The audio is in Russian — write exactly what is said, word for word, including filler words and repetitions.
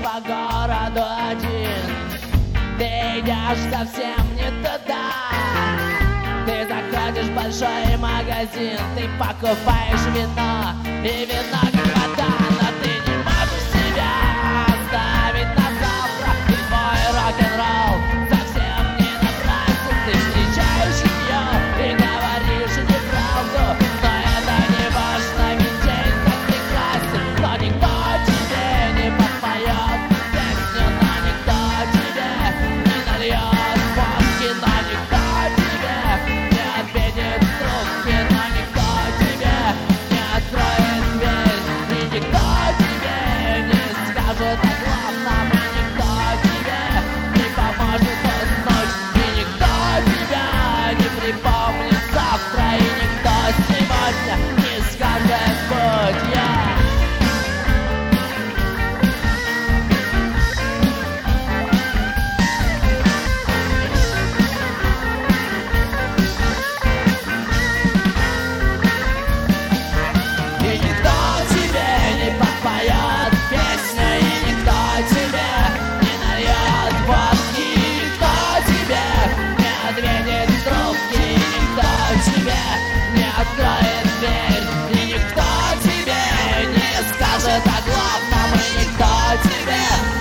по городу один. Ты идешь совсем не туда. Ты заходишь в большой магазин, ты покупаешь вино, и вино как вода, но ты не можешь себя оставить на завтра. И твой рок-н-ролл совсем не напрасен. Ты встречаешь ее и говоришь неправду, но это не важно, ведь день так прекрасен. Но никто тебе не подпоет песню, но никто тебе не нальет водки, но никто тебе не ответит трубки, но никто тебе не откроет дверь, и никто тебе не скажет о главном, и никто тебе не поможет уснуть, и никто тебя не припомнит завтра, и никто сегодня не скажет «будь я». И никто тебе не подпоет песню, и никто тебе не нальет водки, и никто тебе не ответит трубки, и никто тебе не откроет дверь, и никто тебе не скажет о главном, и никто тебе